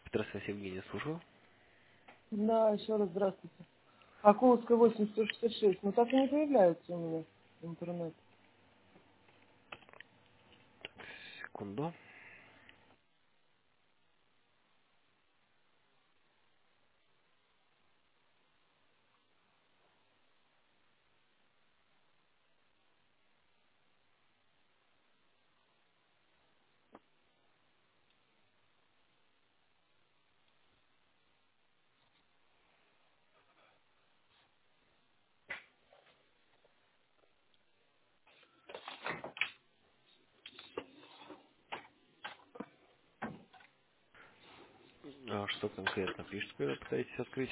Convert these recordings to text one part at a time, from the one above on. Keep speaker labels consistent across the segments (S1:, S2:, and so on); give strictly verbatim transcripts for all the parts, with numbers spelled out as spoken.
S1: Здравствуйте, Евгений, слушаю.
S2: Да, еще раз здравствуйте. Акуловская восемь сто шестьдесят шесть. Но так и не появляется у меня интернет.
S1: Секунду. А что конкретно пишет, когда пытаетесь открыть?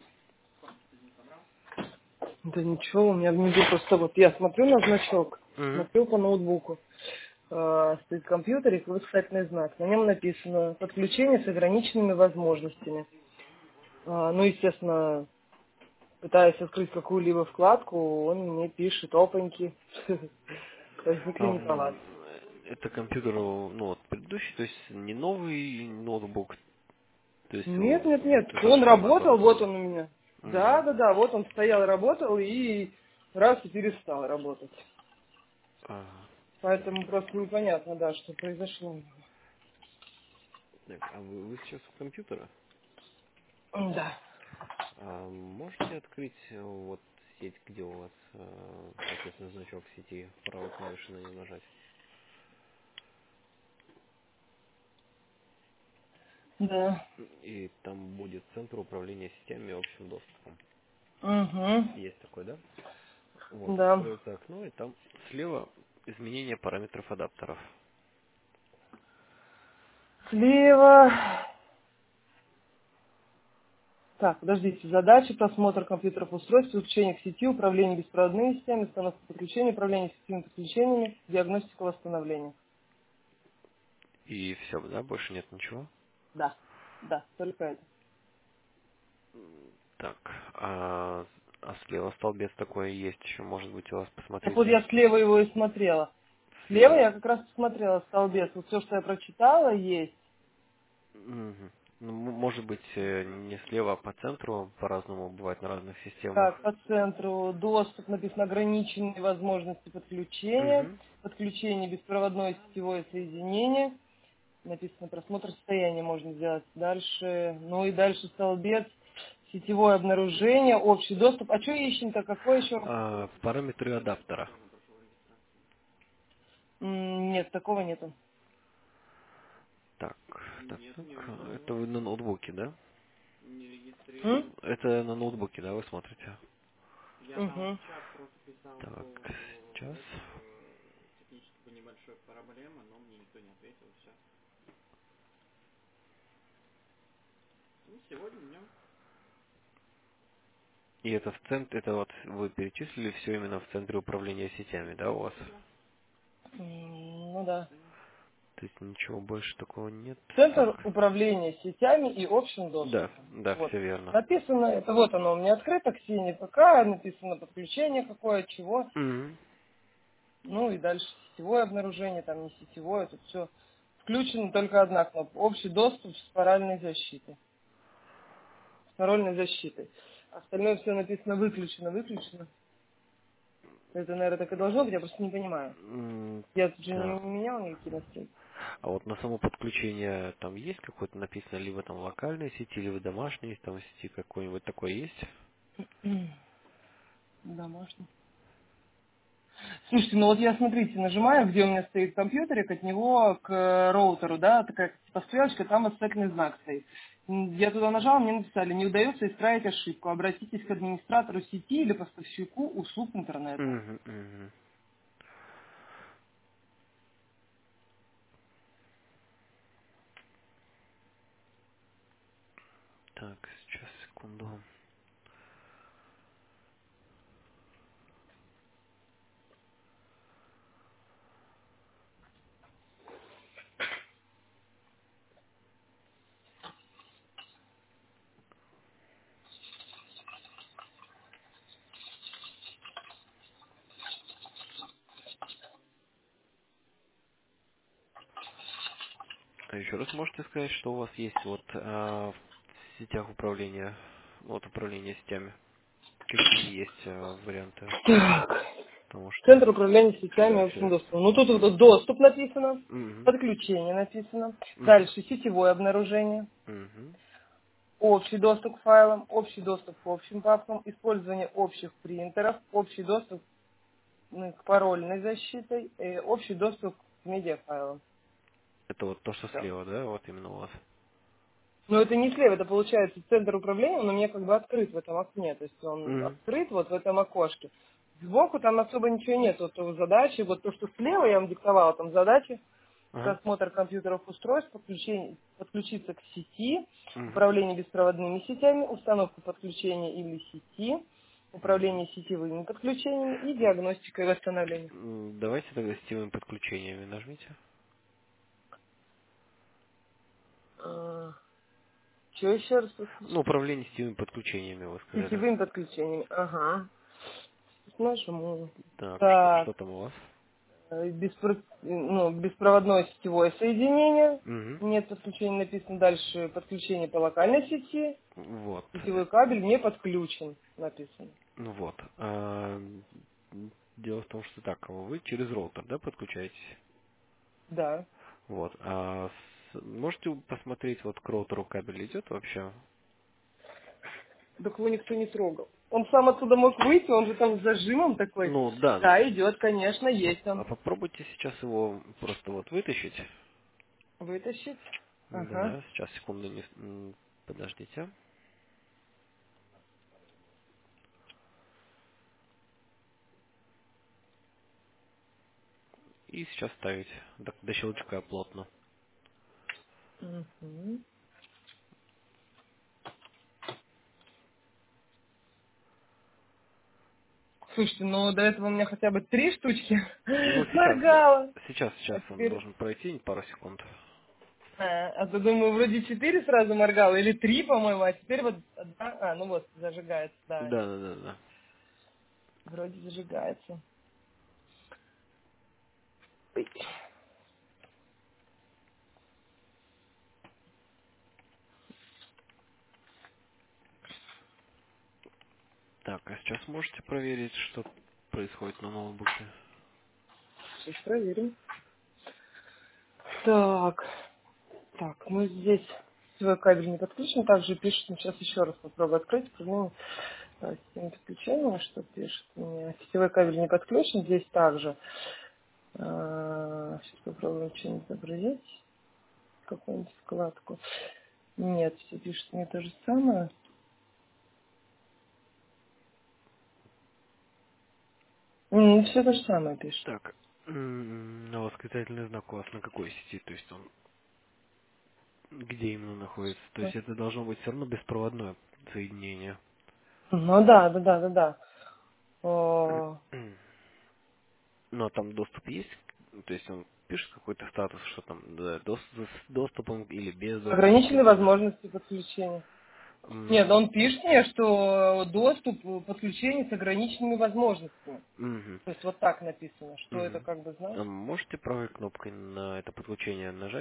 S2: Да ничего, у меня внизу просто вот я смотрю на значок,
S1: Угу.
S2: смотрю по ноутбуку. А, стоит компьютер и восклицательный знак. На нем написано «Подключение с ограниченными возможностями». А, ну, естественно, пытаясь открыть какую-либо вкладку, он мне пишет «Опаньки». Возникли
S1: Ам,
S2: неполадки.
S1: это компьютер, ну вот предыдущий, то есть не новый ноутбук, то есть
S2: Нет,
S1: у-
S2: нет, нет.
S1: то же
S2: Он
S1: самое
S2: работал, вот
S1: оборудование.
S2: он у меня. Да,
S1: Угу.
S2: да, да, вот он стоял, работал и раз и перестал работать.
S1: Ага. Так,
S2: Поэтому просто непонятно, да, что произошло.
S1: так, а вы, вы сейчас у компьютера?
S2: Да.
S1: А можете открыть э, вот сеть, где у вас, э, соответственно, значок сети, правой клавишей на нее нажать?
S2: Да.
S1: И там будет центр управления сетями и общим доступом.
S2: Угу.
S1: Есть такой, да? Вот,
S2: Да.
S1: откроется окно, и там слева изменение параметров адаптеров.
S2: Слева. Так, подождите. Задачи, просмотр компьютеров устройств, подключение к сети, управление беспроводными сетями, установка подключения, управление сетевыми подключениями, диагностика восстановления.
S1: И все, да? Больше нет ничего?
S2: Да. Да, только это.
S1: Так, а, а слева столбец такой есть еще, может быть, у вас,
S2: Так вот
S1: посмотрите.
S2: я слева его и смотрела. Слева
S1: Слева.
S2: я как раз посмотрела столбец. Вот все, что я прочитала, есть.
S1: Мгм. Ну, м- может быть, э, не слева, а по центру, по-разному бывает на разных
S2: Так,
S1: системах.
S2: по центру доступ, написано ограниченные возможности подключения,
S1: Угу.
S2: подключение беспроводное сетевое соединение, написано просмотр состояния можно сделать. Дальше, ну и дальше столбец, сетевое обнаружение, общий доступ. А что ищем-то, какой еще?
S1: А, параметры адаптера.
S2: М, Нет, такого нету.
S1: Так, так, так. Это вы на ноутбуке, да?
S2: М?
S1: Это на ноутбуке, да, вы смотрите?
S2: Мгм.
S1: Так, сейчас. И это в центре, это вот вы перечислили все именно в центре управления сетями, да, у вас?
S2: М, Ну да.
S1: То есть ничего больше такого нет.
S2: Центр
S1: Так.
S2: управления сетями и общим
S1: Да,
S2: доступом.
S1: да,
S2: Вот.
S1: все верно.
S2: Написано, это вот оно у меня открыто, Ксения ПК, написано подключение какое, чего.
S1: Мгм.
S2: Ну и дальше сетевое обнаружение, там не сетевое, тут все включена только одна кнопка. Общий доступ с парольной защитой. С парольной защитой. Остальное все написано выключено, выключено. Это, наверное, так и должно быть, я просто не понимаю.
S1: М,
S2: Я тут же не
S1: Так.
S2: менял никакие настройки.
S1: А вот на само подключение там есть какое-то написано, либо там локальной сети, либо домашней там сети какой-нибудь такой есть?
S2: Домашний. Слушайте, ну вот я, смотрите, нажимаю, где у меня стоит компьютерик, от него к э, роутеру, да, такая типа стрелочка, там восклицательный знак стоит. М, Я туда нажала, мне написали, не удается исправить ошибку, обратитесь к администратору сети или поставщику услуг интернета.
S1: Мгм, мгм. Так, сейчас, секунду. еще раз можете сказать, что у вас есть вот а, в сетях управления, вот управление сетями? Какие есть а, варианты?
S2: Так.
S1: Потому что...
S2: Центр управления сетями общим
S1: Все.
S2: доступом. Ну, тут вот доступ написано,
S1: Угу.
S2: подключение написано.
S1: Угу.
S2: Дальше сетевое обнаружение,
S1: Угу.
S2: общий доступ к файлам, общий доступ к общим папкам, использование общих принтеров, общий доступ ну, к парольной защитой, э, общий доступ к медиафайлам.
S1: Это вот то, что
S2: Все.
S1: слева, да, вот именно у вас?
S2: Но это не слева, это получается центр управления, он у меня как бы открыт в этом окне, то есть он
S1: Угу.
S2: открыт вот в этом окошке. Сбоку там особо ничего нет, вот то задачи, вот то, что слева я вам диктовала, там задачи,
S1: Ага.
S2: просмотр компьютеров устройств, подключение, подключиться к сети,
S1: Угу.
S2: управление беспроводными сетями, установка подключения или сети,
S1: Угу.
S2: управление сетевыми подключениями и диагностика и восстановление.
S1: М, Давайте тогда сетевыми подключениями нажмите.
S2: Что еще раз
S1: Ну,
S2: подключить?
S1: управление сетевыми подключениями, вы сказали.
S2: Сетевыми подключениями. Ага. Нажму.
S1: Так, что,
S2: Так.
S1: что там у вас?
S2: Э, беспро- ну, беспроводное сетевое соединение.
S1: Угу.
S2: Нет подключения, написано дальше подключение по локальной сети.
S1: Вот. э,
S2: Сетевой кабель не подключен, написано.
S1: Ну вот. А, м, дело в том, что так, вы через роутер, да, подключаетесь?
S2: Да.
S1: Вот. А с- можете посмотреть, вот к роутеру кабель идет вообще?
S2: Так его никто не трогал. Он сам оттуда мог выйти, он же там с зажимом такой.
S1: Ну да,
S2: Да, идет, конечно, есть
S1: а
S2: он.
S1: попробуйте сейчас его просто вот вытащить.
S2: Вытащить. Ага.
S1: Да, сейчас, секунду, не, с- м, подождите. И сейчас ставить до, до щелчка плотно.
S2: Мгм. Слушайте, ну до этого у меня хотя бы три штучки
S1: Ну, сейчас,
S2: моргало.
S1: сейчас,
S2: А
S1: сейчас он
S2: теперь...
S1: должен пройти пару секунд.
S2: А, а то думаю, вроде четыре сразу моргало, или три, по-моему, а теперь вот одна... А, ну вот, зажигается, да.
S1: Да, да, да, да.
S2: Вроде зажигается. Ой.
S1: Так, а сейчас можете проверить, что происходит на ноутбуке?
S2: Сейчас проверим. Так, так, ну здесь свой кабель не подключен, также пишет, ну, сейчас еще раз попробую открыть, проблема с системой подключения, что пишет мне. Сетевой кабель не подключен, здесь также. А, сейчас попробуем что-нибудь загрузить, какую-нибудь вкладку. Нет, все пишет мне то же самое. Все то же самое пишет.
S1: Так, м, а восклицательный знак у вас на какой сети? То есть он где именно находится? То есть это должно быть все равно беспроводное соединение.
S2: Ну да, да, да, да, да. О,
S1: Ну, а там доступ есть? То есть он пишет какой-то статус, что там да, дос- с доступом или без доступа к
S2: ограниченные
S1: интернету.
S2: возможности подключения. Нет,
S1: М,
S2: он пишет мне, что доступ, э, подключение с ограниченными возможностями.
S1: мгм,
S2: То есть вот так написано. Что это
S1: мгм.
S2: как бы
S1: А
S2: значит?
S1: можете правой кнопкой на это подключение нажать?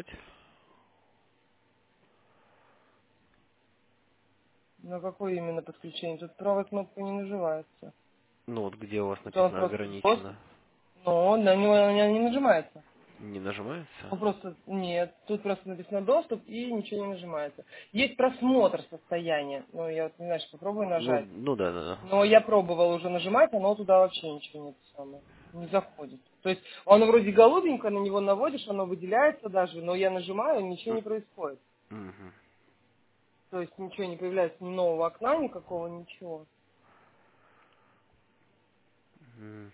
S2: На какое именно подключение? Тут правая кнопка не нажимается.
S1: Ну, вот где у вас
S2: Тут он
S1: написано
S2: просто доступ,
S1: ограничено.
S2: но на него она не нажимается.
S1: Не нажимается?
S2: Он просто, нет, тут просто написано доступ и ничего не нажимается. Есть просмотр состояния. Ну, я вот не знаю, что попробую
S1: Ну,
S2: нажать.
S1: ну да, да, да.
S2: Но я пробовала уже нажимать, но туда вообще ничего нет самое. Не заходит. То есть он вроде голубенько, на него наводишь, оно выделяется даже, но я нажимаю, ничего не
S1: М,
S2: происходит.
S1: мгм.
S2: То есть ничего не появляется, ни нового окна, никакого, ничего.
S1: Мгм.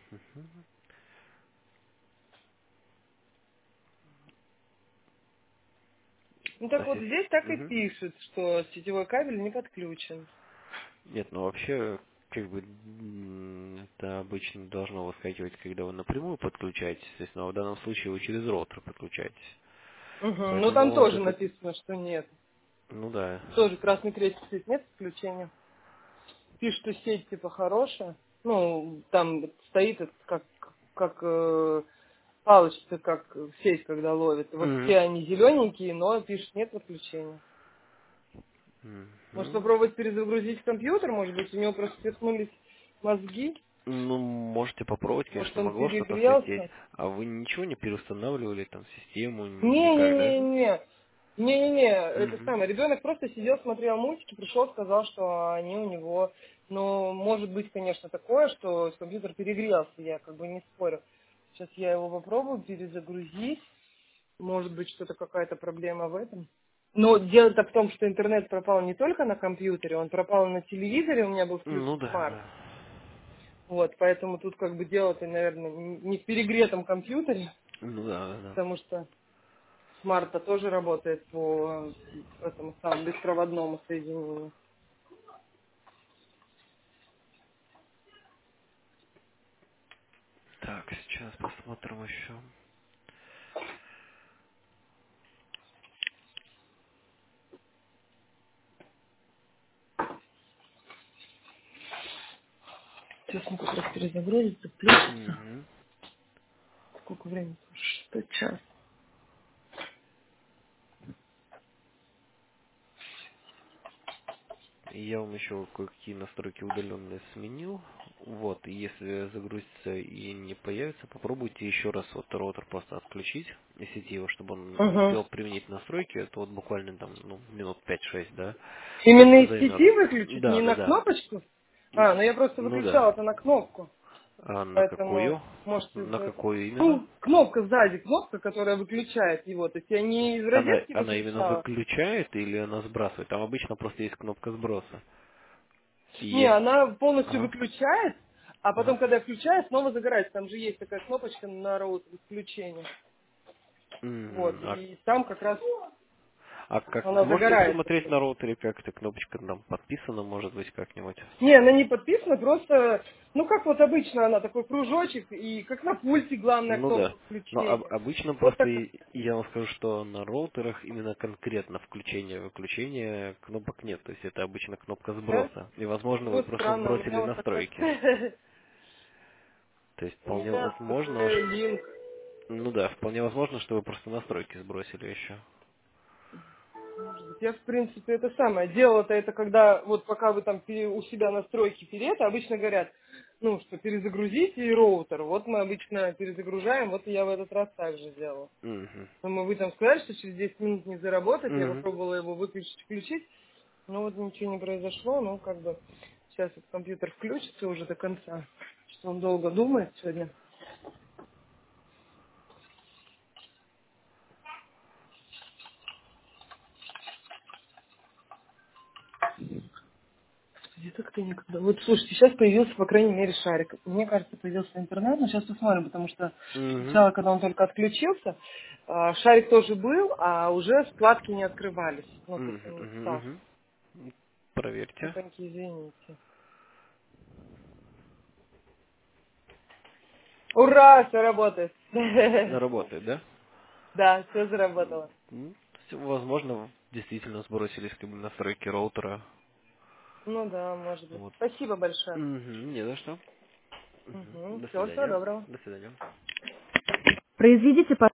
S2: Ну
S1: А
S2: так вот
S1: сес-
S2: здесь так и
S1: мгм.
S2: пишет, что сетевой кабель не подключен.
S1: Нет, ну вообще, как бы, м, это обычно должно выскакивать, когда вы напрямую подключаетесь, естественно, а в данном случае вы через роутер подключаетесь.
S2: Угу. Ну там
S1: Поэтому вот
S2: тоже
S1: это,
S2: написано, что нет.
S1: ну да.
S2: Тоже красный крестик стоит, нет подключения. Пишет, что сеть типа хорошая. Ну, там стоит это как, как э, палочки, как сеть, когда ловит. Вот
S1: Мгм.
S2: все они зелененькие, но пишет нет подключения. Может
S1: Мгм.
S2: попробовать перезагрузить компьютер, может быть, у него просто свернулись мозги,
S1: Ну, можете попробовать,
S2: может
S1: конечно,
S2: он
S1: могло что-то слететь.
S2: перегрелся.
S1: А вы ничего не переустанавливали, там, систему, никак, да?
S2: Не-не-не-не. Не-не-не, это
S1: Угу.
S2: самое. Ребенок просто сидел, смотрел мультики, пришел, сказал, что они у него. Но может быть, конечно, такое, что компьютер перегрелся, я как бы не спорю. Сейчас я его попробую перезагрузить. Может быть, что-то какая-то проблема в этом. Но дело-то в том, что интернет пропал не только на компьютере, он пропал на телевизоре, у меня был
S1: Ну
S2: включен
S1: да,
S2: смарт.
S1: да.
S2: Вот, поэтому тут как бы дело-то, наверное, не в перегретом компьютере,
S1: Ну да, да, да.
S2: потому что смарт-то тоже работает по э, этому самому беспроводному соединению.
S1: Так, сейчас посмотрим еще.
S2: Сейчас он как раз перезагрузится, включится.
S1: Угу.
S2: Сколько времени? Что час?
S1: Я вам еще кое-какие настройки удаленные сменил. Вот, и если загрузится и не появится, попробуйте еще раз вот роутер просто отключить из сети его, чтобы он
S2: Угу.
S1: успел применить настройки. Это вот буквально там, ну, минут пять-шесть, да,
S2: Именно из
S1: займет.
S2: сети выключить,
S1: Да,
S2: не
S1: да,
S2: на
S1: да.
S2: кнопочку? А, ну я просто
S1: Ну
S2: выключала
S1: да.
S2: это на кнопку.
S1: А на
S2: Поэтому,
S1: какую?
S2: может,
S1: На
S2: из-за этого.
S1: какую именно?
S2: Ну, кнопка сзади, кнопка, которая выключает его. То есть я не из
S1: Она,
S2: розетки
S1: она именно
S2: выключала.
S1: выключает или она сбрасывает? Там обычно просто есть кнопка сброса. И
S2: Не,
S1: есть...
S2: она полностью
S1: Ага.
S2: выключает, а потом,
S1: Ага.
S2: когда я включаю, снова загорается. Там же есть такая кнопочка на роутере включения. Вот,
S1: Мгм. А,
S2: и там как раз
S1: а как
S2: она
S1: можно
S2: загорается.
S1: посмотреть на роутере, как эта кнопочка там подписана, может быть, как-нибудь?
S2: Не, она не подписана, просто, ну как вот обычно она, такой кружочек, и как на пульте главная
S1: Ну да.
S2: кнопка
S1: Но об-
S2: включения.
S1: обычно
S2: Вот
S1: просто
S2: так.
S1: и- я вам скажу, что на роутерах именно конкретно включение-выключение кнопок нет. То есть это обычно кнопка
S2: Да?
S1: сброса. И возможно
S2: Ну
S1: вы
S2: вот
S1: просто
S2: странно, у
S1: сбросили
S2: меня вот такой.
S1: настройки. То есть
S2: У
S1: вполне
S2: меня
S1: возможно,
S2: такой линк.
S1: ну да, вполне возможно, что вы просто настройки сбросили еще.
S2: Может быть, я, в принципе, это самое. Делала-то это, когда, вот пока вы там пере- у себя настройки перед, обычно говорят, ну, что перезагрузите и роутер. Вот мы обычно перезагружаем, вот и я в этот раз так же делала.
S1: Угу.
S2: Но вы там сказали, что через десять минут не заработает, я
S1: Угу.
S2: попробовала его выключить, включить, но вот ничего не произошло, ну, как бы, сейчас этот компьютер включится уже до конца, что он долго думает сегодня. Я так-то никогда. Вот слушайте, сейчас появился, по крайней мере, шарик. Мне кажется, появился интернет, но сейчас посмотрим, потому что
S1: Угу.
S2: сначала, когда он только отключился, а, шарик тоже был, а уже вкладки не открывались. Ну, то есть он не
S1: Угу.
S2: писал.
S1: Угу. Проверьте.
S2: Опаньки, извините. Ура, все работает.
S1: Работает, да?
S2: Да, все заработало.
S1: М, всё, возможно, действительно сбросились как бы настройки роутера.
S2: Ну да, может быть.
S1: Вот.
S2: Спасибо большое.
S1: Угу. Не за что. Мгм. До
S2: Всего, всего
S1: свидания.
S2: доброго.
S1: До свидания.
S2: Произведите